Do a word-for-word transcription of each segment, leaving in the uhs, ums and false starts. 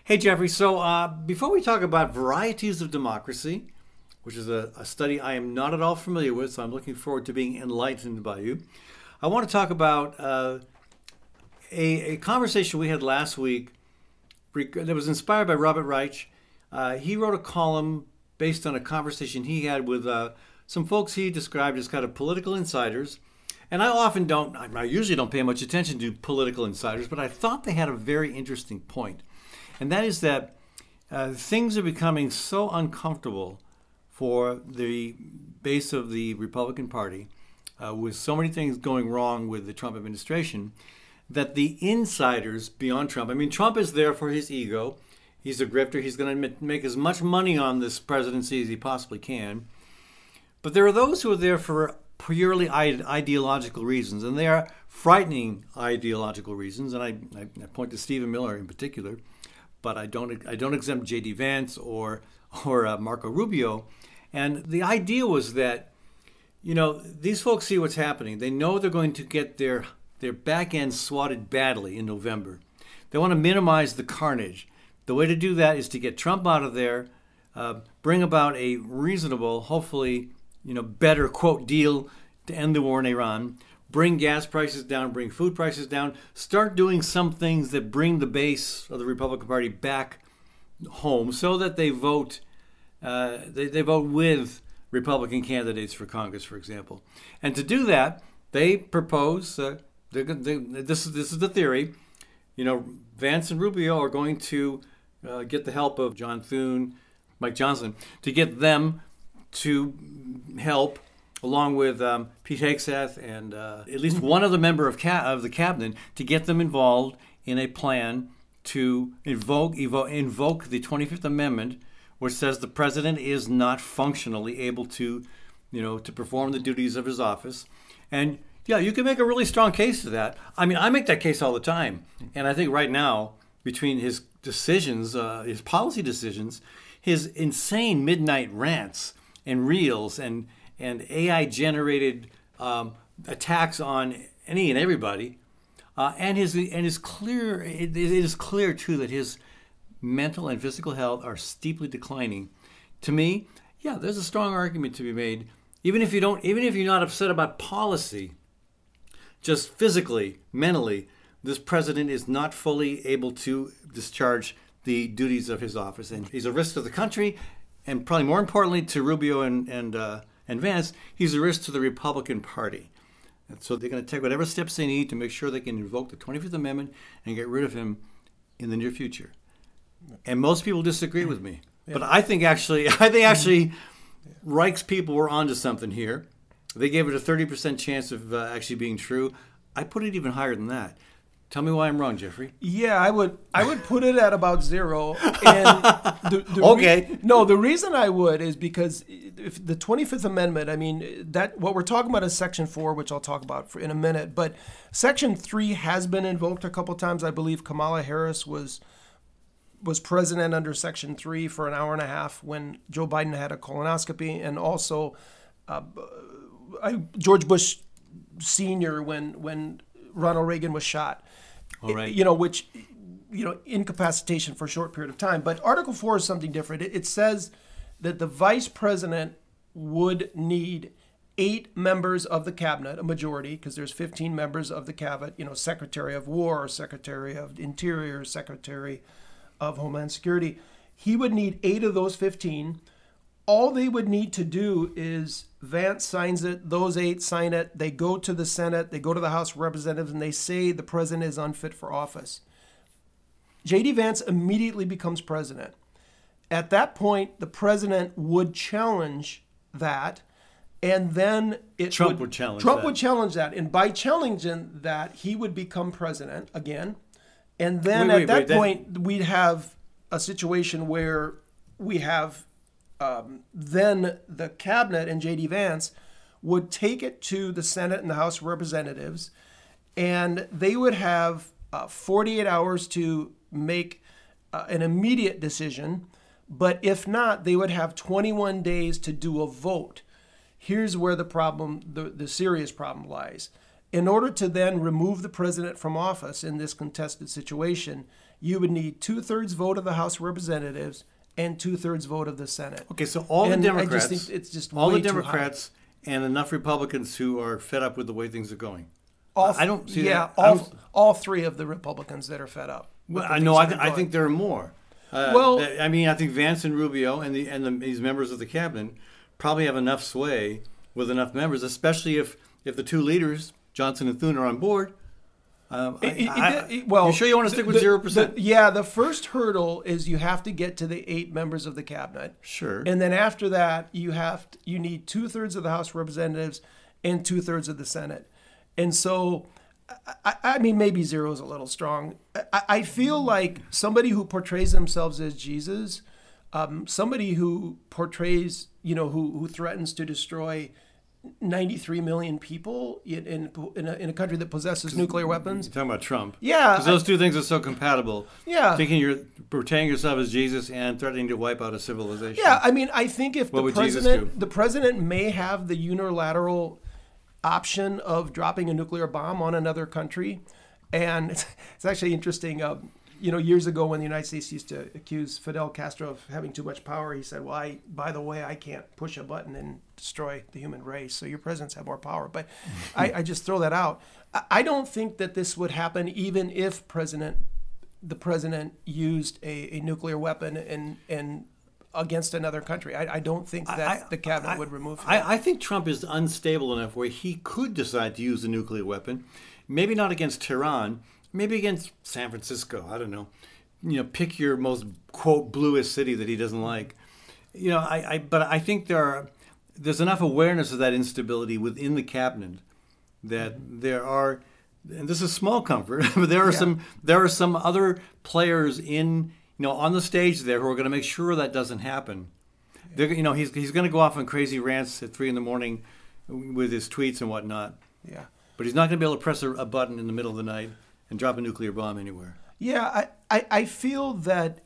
Hey, Jeffrey. So uh, before we talk about varieties of democracy, which is a, a study I am not at all familiar with, so I'm looking forward to being enlightened by you, I want to talk about uh, a, a conversation we had last week that was inspired by Robert Reich. Uh, he wrote a column based on a conversation he had with uh, some folks he described as kind of political insiders. And I often don't, I usually don't pay much attention to political insiders, but I thought they had a very interesting point. And that is that uh, things are becoming so uncomfortable for the base of the Republican Party, uh, with so many things going wrong with the Trump administration, that the insiders beyond Trump, I mean, Trump is there for his ego. He's a grifter. He's going to make as much money on this presidency as he possibly can. But there are those who are there for purely ideological reasons, and they are frightening ideological reasons. And I, I, I point to Stephen Miller in particular. But I don't I don't exempt J D Vance or or uh, Marco Rubio. And the idea was that, you know, these folks see what's happening. They know they're going to get their their back end swatted badly in November. They want to minimize the carnage. The way to do that is to get Trump out of there, uh, bring about a reasonable, hopefully, you know, better quote deal to end the war in Iran. Bring gas prices down, bring food prices down, start doing some things that bring the base of the Republican Party back home so that they vote uh, they, they vote with Republican candidates for Congress, for example. And to do that, they propose, uh, they, they, this, is, this is the theory, you know, Vance and Rubio are going to uh, get the help of John Thune, Mike Johnson, to get them to help along with um, Pete Hegseth and uh, at least one other member of, ca- of the cabinet, to get them involved in a plan to invoke, evo- invoke the twenty-fifth Amendment, which says the president is not functionally able to, you know, to perform the duties of his office. And yeah, you can make a really strong case to that. I mean, I make that case all the time. And I think right now, between his decisions, uh, his policy decisions, his insane midnight rants and reels and and A I-generated um, attacks on any and everybody, uh, and his and his clear it, it is clear too that his mental and physical health are steeply declining. To me, yeah, there's a strong argument to be made. Even if you don't, even if you're not upset about policy, just physically, mentally, this president is not fully able to discharge the duties of his office, and he's a risk to the country, and probably more importantly to Rubio and and. Uh, And Vance, he's a risk to the Republican Party. And so they're going to take whatever steps they need to make sure they can invoke the twenty-fifth Amendment and get rid of him in the near future. And most people disagree with me. Yeah. But I think actually, I think actually yeah. Reich's people were onto something here. They gave it a thirty percent chance of uh, actually being true. I put it even higher than that. Tell me why I'm wrong, Jeffrey. Yeah, I would I would put it at about zero. And the, the okay. Re- no, the reason I would is because if the twenty-fifth Amendment, I mean, that what we're talking about is Section four, which I'll talk about for, in a minute. But Section three has been invoked a couple times. I believe Kamala Harris was was president under Section three for an hour and a half when Joe Biden had a colonoscopy, and also uh, I, George Bush Senior when when Ronald Reagan was shot. All right. You know, which, you know, incapacitation for a short period of time. But Article four is something different. It, it says that the vice president would need eight members of the cabinet, a majority, because there's fifteen members of the cabinet, you know, Secretary of War, Secretary of Interior, Secretary of Homeland Security. He would need eight of those fifteen. All they would need to do is Vance signs it, those eight sign it, they go to the Senate, they go to the House of Representatives, and they say the president is unfit for office. J D Vance immediately becomes president. At that point, the president would challenge that, and then it Trump would, would challenge Trump that. would challenge that, and by challenging that, he would become president again. And then wait, at wait, that wait, that- point, we'd have a situation where we have Um, then the cabinet and J D Vance would take it to the Senate and the House of Representatives, and they would have uh, forty-eight hours to make uh, an immediate decision. But if not, they would have twenty-one days to do a vote. Here's where the problem, the, the serious problem lies. In order to then remove the president from office in this contested situation, you would need two-thirds vote of the House of Representatives and two-thirds vote of the Senate. Okay, so all And the I just Democrats, think it's just all way the too high. Democrats, and enough Republicans who are fed up with the way things are going. All, I don't see yeah, that. I all, don't- all three of the Republicans that are fed up. with Well, the I know. things I, that th- are I going. think there are more. Uh, Well- th- I mean, I think Vance and Rubio and the and the, these members of the cabinet probably have enough sway with enough members, especially if if the two leaders, Johnson and Thune, are on board. Um, I- It- it- I- it- well, you sure you want to stick with the- zero percent? the- Yeah, the first hurdle is you have to get to the eight members of the cabinet, Sure. and then after that, you have to, you need two thirds of the House of Representatives and two thirds of the Senate, and so. I, I mean, maybe zero is a little strong. I, I feel like somebody who portrays themselves as Jesus, um, somebody who portrays, you know, who, who threatens to destroy ninety-three million people in in, in, a, in a country that possesses nuclear weapons. You're talking about Trump. Yeah, Because those two things are so compatible. Yeah. Thinking you're portraying yourself as Jesus and threatening to wipe out a civilization. Yeah, I mean, I think if What the would Jesus president, do? the president may have the unilateral option of dropping a nuclear bomb on another country, and it's, it's actually interesting. Uh, you know, years ago when the United States used to accuse Fidel Castro of having too much power, he said, "Well, I, by the way, I can't push a button and destroy the human race. So your presidents have more power." But I, I just throw that out. I, I don't think that this would happen, even if president, the president used a, a nuclear weapon and and. against another country. I, I don't think that I- the cabinet I- would remove him. I, I think Trump is unstable enough where he could decide to use a nuclear weapon. Maybe not against Tehran, maybe against San Francisco. I don't know. You know, pick your most, quote, bluest city that he doesn't like. You know, I, I but I think there are, there's enough awareness of that instability within the cabinet that there are, and this is small comfort, but there are Yeah. some there are some other players in, you know, on the stage there who are going to make sure that doesn't happen. They're, you know, he's he's going to go off on crazy rants at three in the morning with his tweets and whatnot. Yeah. But he's not going to be able to press a, a button in the middle of the night and drop a nuclear bomb anywhere. Yeah, I, I, I feel that,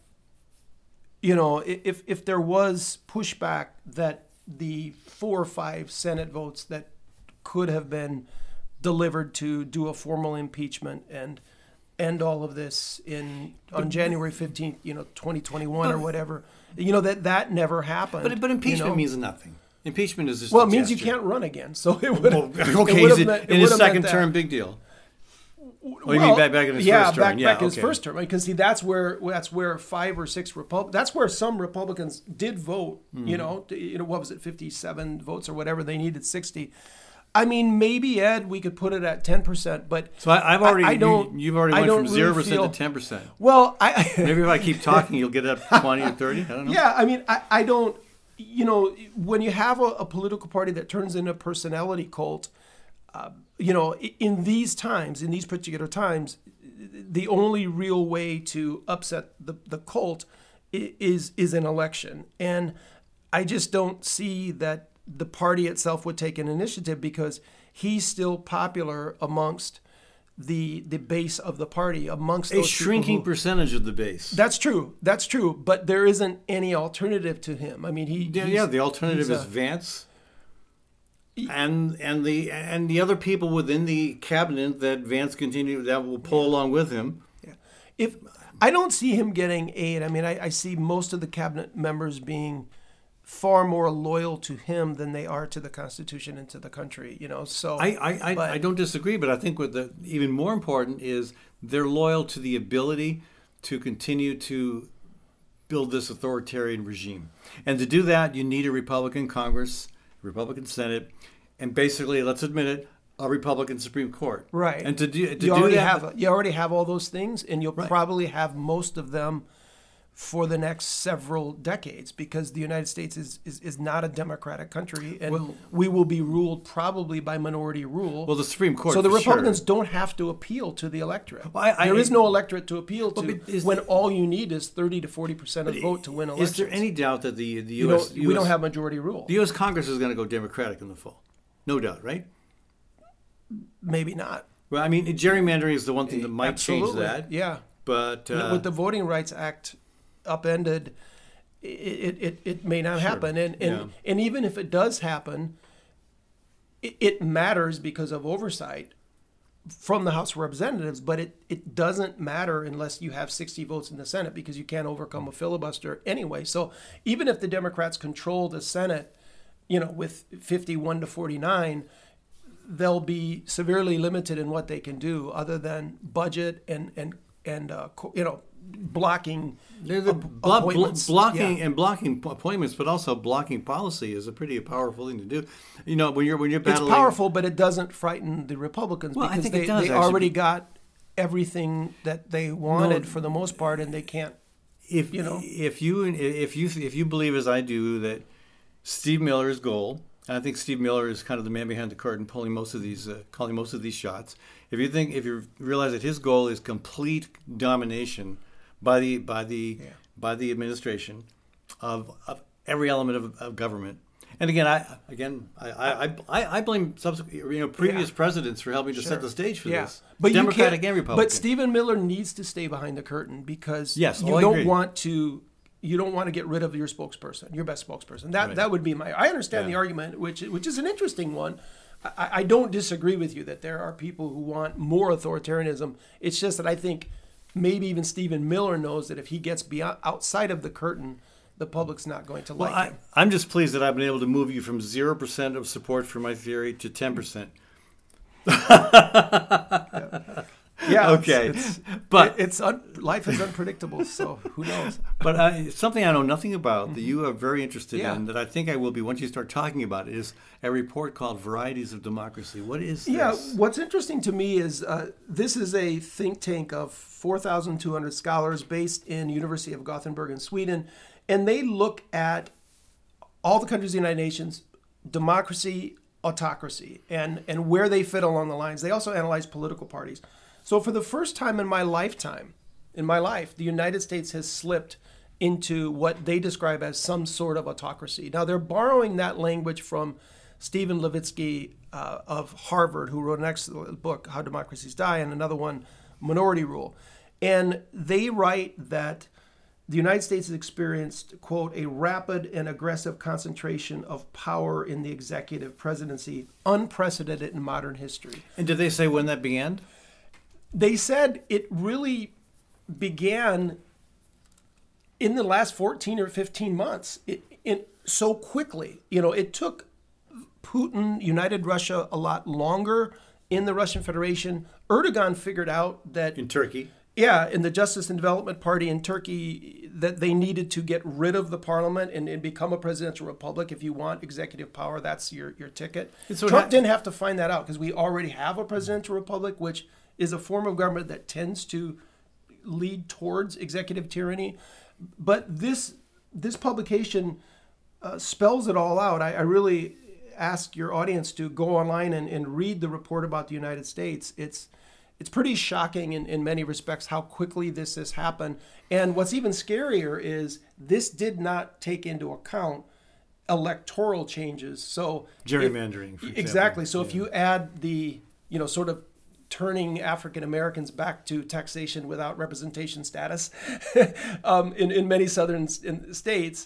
you know, i- if if there was pushback, that the four or five Senate votes that could have been delivered to do a formal impeachment and end all of this in on January fifteenth, you know, twenty twenty-one or whatever, you know, that that never happened. But but impeachment you know? means nothing. Impeachment is just well, a it means you gesture. can't run again. So it would Well, it okay, would is have it, meant- it in his would have meant second that. term, big deal. Well, you mean back- back in his yeah, first term? back, Yeah, back in his okay. first term, because see, that's where that's where five or six Repub- that's where some Republicans did vote. Mm-hmm. You know, to- you know, what was it, fifty-seven votes or whatever they needed, sixty. I mean, maybe Ed, we could put it at ten percent, but So I, I've already I, I don't. you, you've already I went don't from really zero percent feel- to ten percent. Well, I Maybe if I keep talking, you'll get up twenty or thirty. I don't know. yeah, I mean, I, I don't. You know, when you have a, a political party that turns into a personality cult, uh, you know, i- in these times, in these particular times, the only real way to upset the, the cult i- is is an election. And I just don't see that the party itself would take an initiative, because he's still popular amongst the the base of the party, amongst A those people shrinking who- percentage of the base. That's true. That's true. But there isn't any alternative to him. I mean, he. Yeah, he's- yeah. The alternative he's is a- Vance, and and the and the other people within the cabinet that Vance continue that will pull along with him. Yeah. If I don't see him getting aid, I mean, I, I see most of the cabinet members being far more loyal to him than they are to the Constitution and to the country. You know, so I I, I, but- I don't disagree, but I think what the even more important is they're loyal to the ability to continue to build this authoritarian regime, and to do that, you need a Republican Congress, Republican Senate, and basically, let's admit it, a Republican Supreme Court. Right. And to do to you do already that, have you already have all those things, and you'll Right. probably have most of them for the next several decades, because the United States is, is, is not a democratic country, and Well- we will be ruled probably by minority rule. well, the Supreme Court. so the for Republicans sure. don't have to appeal to the electorate. Well, I- I- there is no electorate to appeal to but is when the- all you need is thirty to forty percent of the vote to win elections. Is there any doubt that the the you U S don't, we don't have majority rule. the U S Congress is going to go Democratic in the fall? No doubt, right? Maybe not. Well, I mean, gerrymandering is the one thing that might change Absolutely. that. Yeah. But uh, With the Voting Rights Act upended, it it, it, it may not happen. And and, Yeah. and even if it does happen, it, it matters because of oversight. from the House of Representatives, but it, it doesn't matter unless you have sixty votes in the Senate because you can't overcome a filibuster anyway. So even if the Democrats control the Senate, you know, with fifty-one to forty-nine, they'll be severely limited in what they can do other than budget and, and, and uh, you know, blocking They're the ap- blo- appointments. blo- blocking Yeah. and blocking p- appointments, but also blocking policy is a pretty powerful thing to do. You know, when you're when you're It's battling, powerful, but it doesn't frighten the Republicans Well, I because think it they, does, they actually. already got everything that they wanted No. for the most part, and they can't. if you know. if you if you if you believe as I do that Steve Miller's goal, and I think Steve Miller is kind of the man behind the curtain, pulling most of these, uh, calling most of these shots. If you think, if you realize that his goal is complete domination by the by the Yeah. by the administration of, of every element of, of government. And again, I again I I, I, I blame subsequent, you know previous Yeah. presidents for helping to Sure. set the stage for Yeah. this, But you Democratic can't- and Republican. But Stephen Miller needs to stay behind the curtain because Yes, you oh, I don't agree. want to you don't want to get rid of your spokesperson, your best spokesperson. That Right. that would be my. I understand Yeah. the argument, which which is an interesting one. I, I don't disagree with you that there are people who want more authoritarianism. It's just that I think maybe even Stephen Miller knows that if he gets beyond outside of the curtain, the public's not going to Well, like I, him. I'm just pleased that I've been able to move you from zero percent of support for my theory to ten percent. Yeah. Okay. It's, But- it- it's un, life is unpredictable, so who knows? But uh, something I know nothing about that you are very interested Yeah. in, that I think I will be once you start talking about it, is a report called Varieties of Democracy. What is this? Yeah, what's interesting to me is uh, this is a think tank of four thousand two hundred scholars based in University of Gothenburg in Sweden, and they look at all the countries of the United Nations, democracy, autocracy, and, and where they fit along the lines. They also analyze political parties. So for the first time in my lifetime, in my life, the United States has slipped into what they describe as some sort of autocracy. Now, they're borrowing that language from Stephen Levitsky uh, of Harvard, who wrote an excellent book, How Democracies Die, and another one, Minority Rule. And they write that the United States has experienced, quote, a rapid and aggressive concentration of power in the executive presidency, unprecedented in modern history. And did they say when that began? They said it really began in the last fourteen or fifteen months. It, it so quickly. You know, it took Putin, United Russia, a lot longer in the Russian Federation. Erdogan figured out that In Turkey? yeah, in the Justice and Development Party in Turkey, that they needed to get rid of the parliament and, and become a presidential republic. If you want executive power, that's your, your ticket. And so Trump ha- didn't have to find that out because we already have a presidential republic, which is a form of government that tends to lead towards executive tyranny. But this this publication uh, spells it all out. I, I really ask your audience to go online and, and read the report about the United States. It's It's pretty shocking in, in many respects how quickly this has happened. And what's even scarier is this did not take into account electoral changes. So Gerrymandering, if- for example. exactly. So if Yeah. you add the, you know, sort of turning African Americans back to taxation without representation status um, in, in many southern s- in states,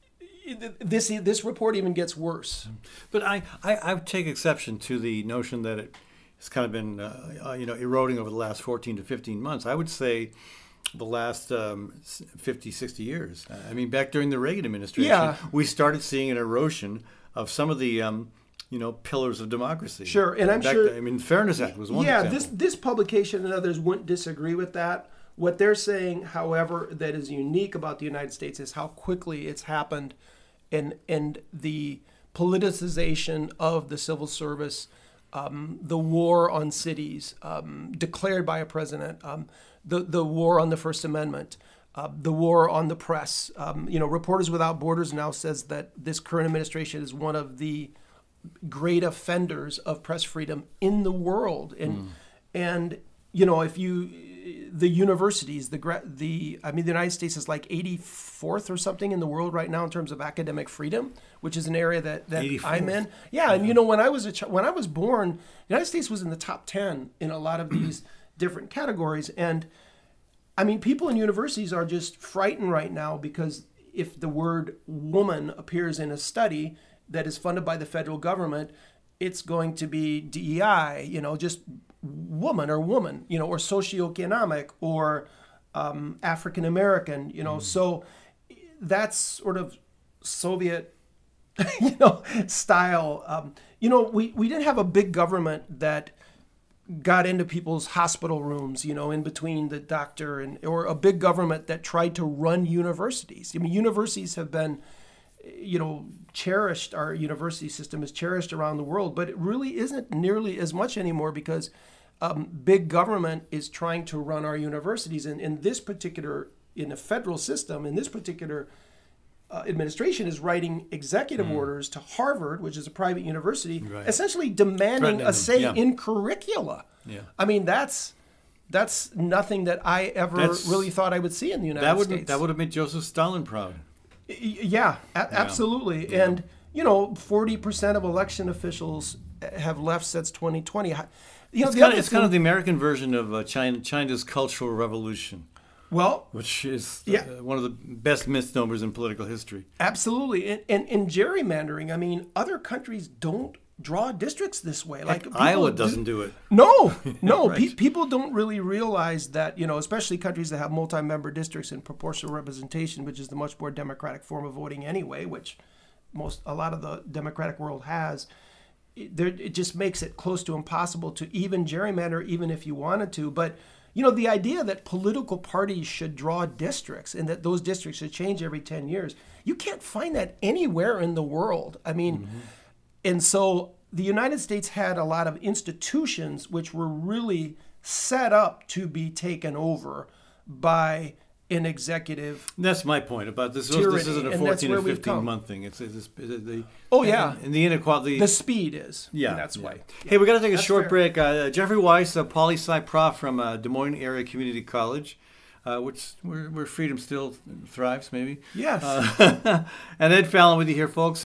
this this report even gets worse. But I, I, I would take exception to the notion that it has kind of been, uh, uh, you know, eroding over the last fourteen to fifteen months. I would say the last um, fifty, sixty years. I mean, back during the Reagan administration, Yeah. we started seeing an erosion of some of the, um, you know, pillars of democracy. Sure, and I'm Back sure- then- I mean, Fairness Act was one yeah, example. this this publication and others wouldn't disagree with that. What they're saying, however, that is unique about the United States is how quickly it's happened, and and the politicization of the civil service, um, the war on cities um, declared by a president, um, the the war on the First Amendment, uh, the war on the press. Um, you know, Reporters Without Borders now says that this current administration is one of the great offenders of press freedom in the world, and mm. and you know, if you the universities, the the I mean, the United States is like eighty-fourth or something in the world right now in terms of academic freedom, which is an area that, that I'm in. Yeah, yeah, and you know, when I was a ch- when I was born, the United States was in the top ten in a lot of these different categories, and I mean, people in universities are just frightened right now because if the word woman appears in a study that is funded by the federal government, it's going to be D E I, you know, just woman or woman, you know, or socioeconomic or um, African American, you know. Mm. So that's sort of Soviet, you know, style. Um, you know, we, we didn't have a big government that got into people's hospital rooms, you know, in between the doctor and, or a big government that tried to run universities. I mean, universities have been, you know, cherished. Our university system is cherished around the world, but it really isn't nearly as much anymore because um, big government is trying to run our universities. And in this particular, in the federal system, in this particular uh, administration is writing executive mm. orders to Harvard, which is a private university, right. essentially demanding a say yeah. in curricula. Yeah. I mean, that's that's nothing that I ever that's, really thought I would see in the United that would, States. That would have made Joseph Stalin proud. Yeah, a- yeah. absolutely. Yeah. And, you know, forty percent of election officials have left since twenty twenty. You know, it's, kind of, it's thing, kind of the American version of uh, China, China's Cultural Revolution. Well, which is yeah. uh, one of the best misnomers in political history. Absolutely. And, and, and gerrymandering, I mean, other countries don't draw districts this way. Like Iowa doesn't do, do it. No, no. right. pe- people don't really realize that, you know, especially countries that have multi-member districts and proportional representation, which is the much more democratic form of voting anyway, which most a lot of the democratic world has. It, there, it just makes it close to impossible to even gerrymander, even if you wanted to. But you know, the idea that political parties should draw districts and that those districts should change every ten years, you can't find that anywhere in the world. I mean, mm-hmm. and so the United States had a lot of institutions which were really set up to be taken over by an executive. That's my point about this. Tyranny, this isn't a fourteen or fifteen month thing. It's, it's, it's the oh yeah, and, and the inequality. The speed is yeah. And that's yeah. why. Hey, we got to take a that's short fair. break. Uh, Jeffrey Weiss, a poli sci prof from uh, Des Moines Area Community College, uh, which where, where freedom still thrives, maybe. Yes. Uh, and Ed Fallon with you here, folks.